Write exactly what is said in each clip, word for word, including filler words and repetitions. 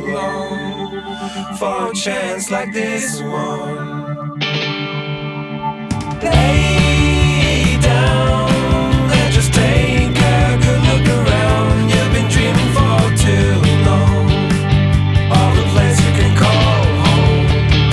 long for a chance like this one. Lay down and just take a good look around. You've been dreaming for too long of a place you can call home.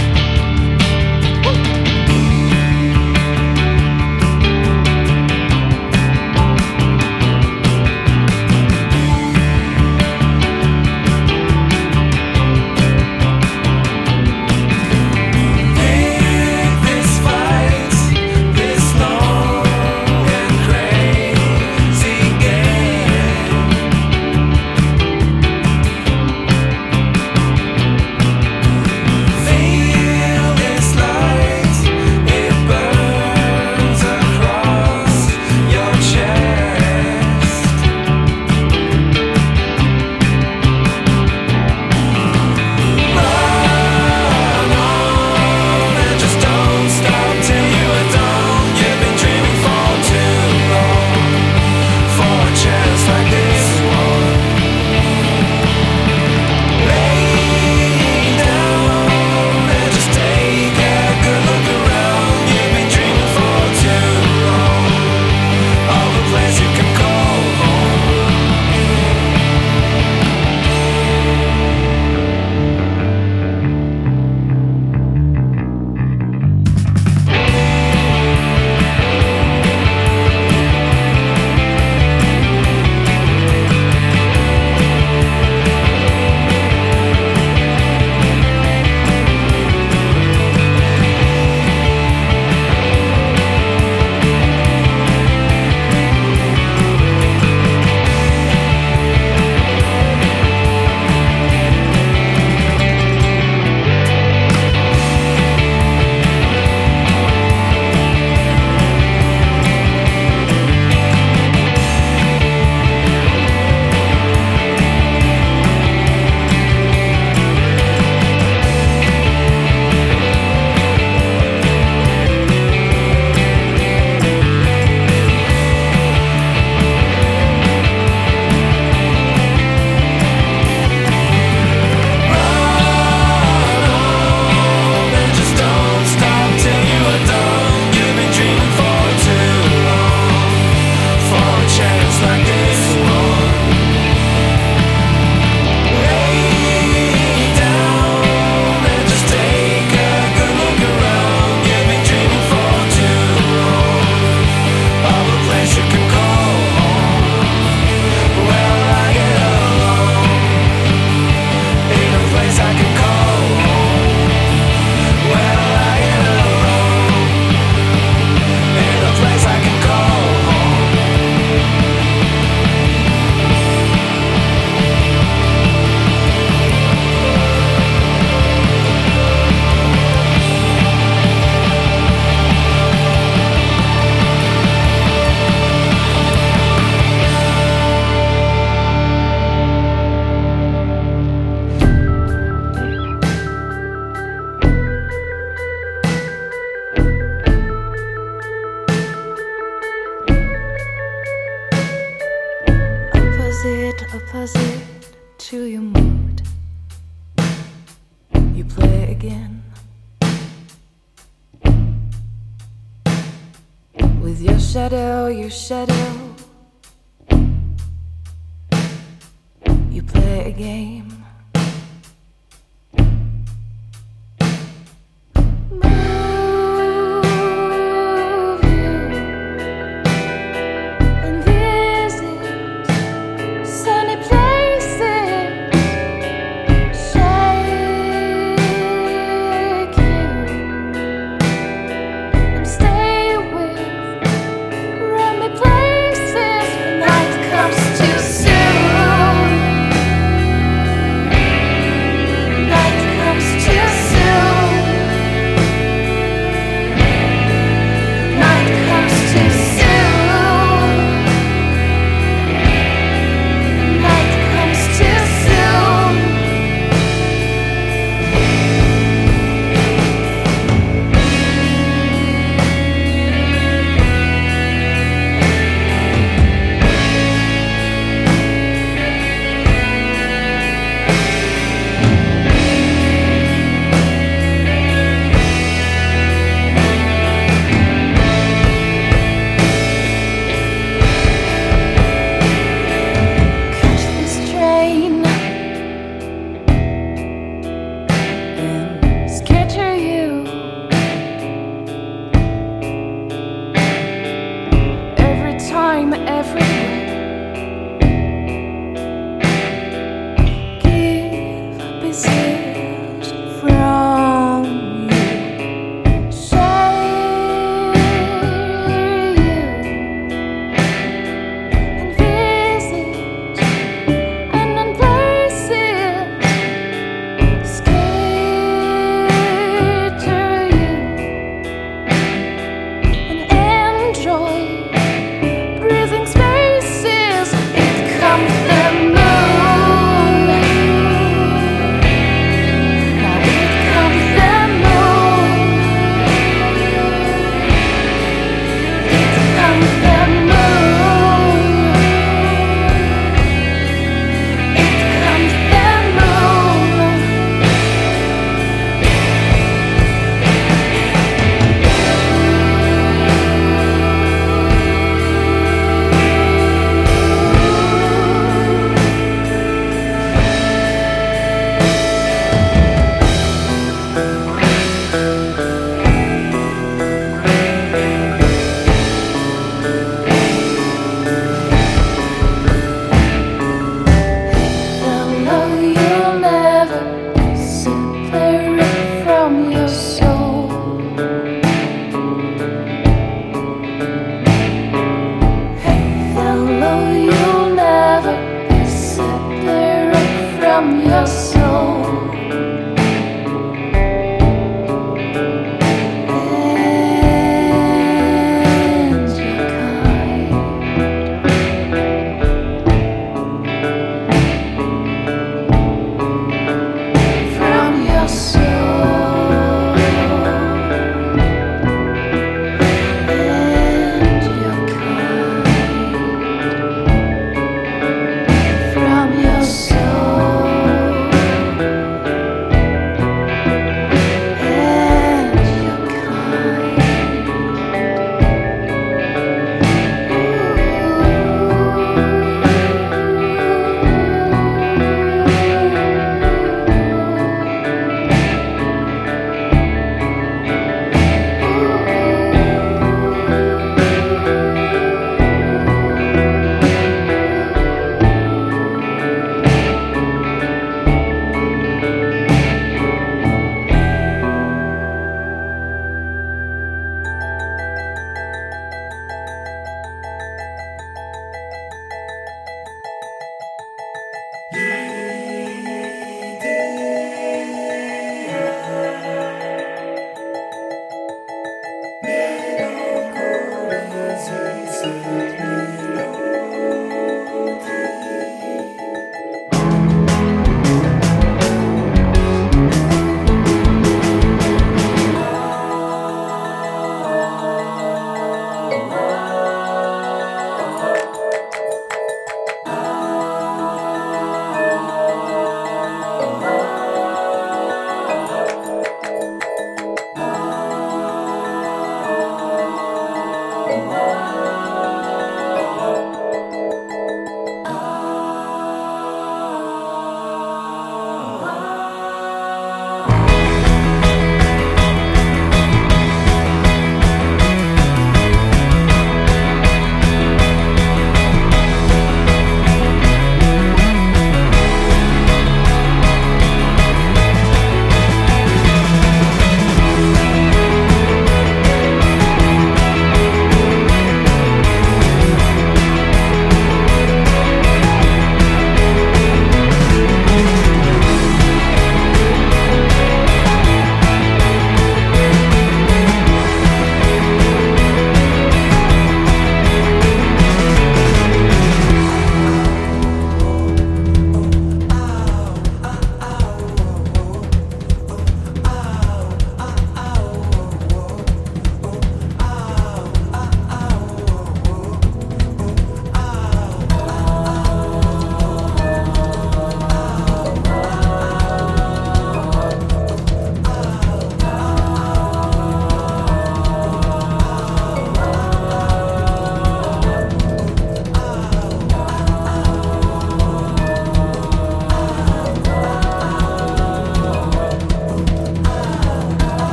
Pick this fight, this long and crazy game. Feel this light, it burns across your chest. Run on and just don't stop till you are done. You've been dreaming for too long for a chance like this one. Lay down and just take a good look around. You've been dreaming for too long of a place you can call home. And just don't stop till you are done. You've been dreaming for too long for a chance like this one. Lay down and just take a good look around. You've been dreaming for too long of a place you can call home. Well, I get along in a place I can call home. Well, I get along in a place I can call home. Opposite, opposite to your mood, you play again with your shadow, your shadow. You play a game. Move you and visit sunny places. Shake you and stay with remy places when night comes too soon.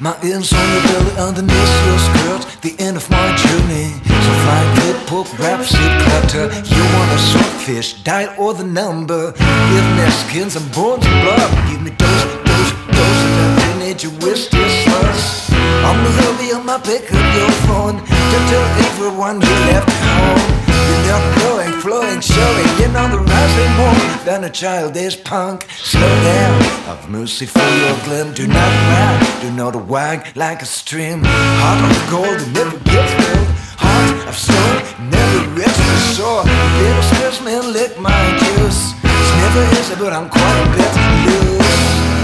My ears on your belly underneath your skirt, the end of my journey. So fly, good poke, rhapsody clutter. You want a swordfish, dial or the number. Give me skins and bones and blood. Give me dose, dose, dose of that teenage wish this slush. On the hubby on my pick up your phone to tell everyone you left home. You're not going, flowing, showing. You're not the rising more than a childish punk. Slow down, have mercy for your glim. Do not ride, do not wag like a stream. Heart of gold, never gets filled. Heart of stone, never rests the shore. Little stress man, lick my juice. It's never easy, but I'm quite a bit loose.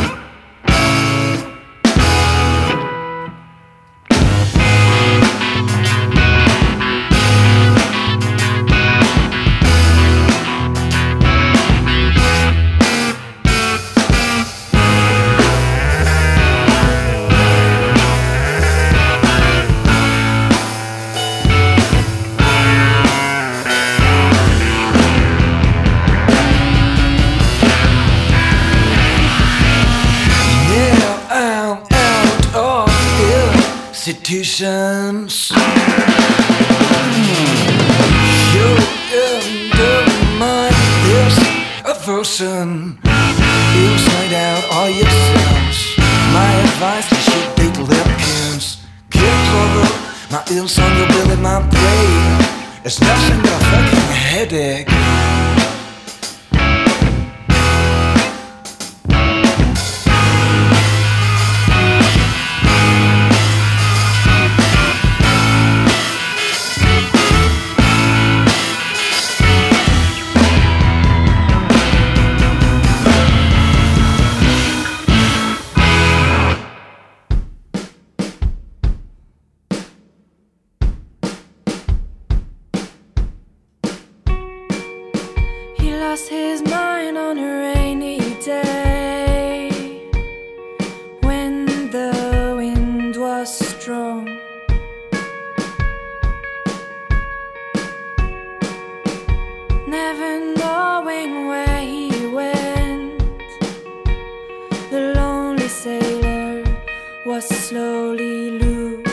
Institutions. You undermine this aversion. You slide out all your sins. My advice, you should take Lipkins. Get cover, my ears on your belly, my brain. It's nothing but a fucking headache. Lost his mind on a rainy day when the wind was strong. Never knowing where he went, the lonely sailor was slowly loose.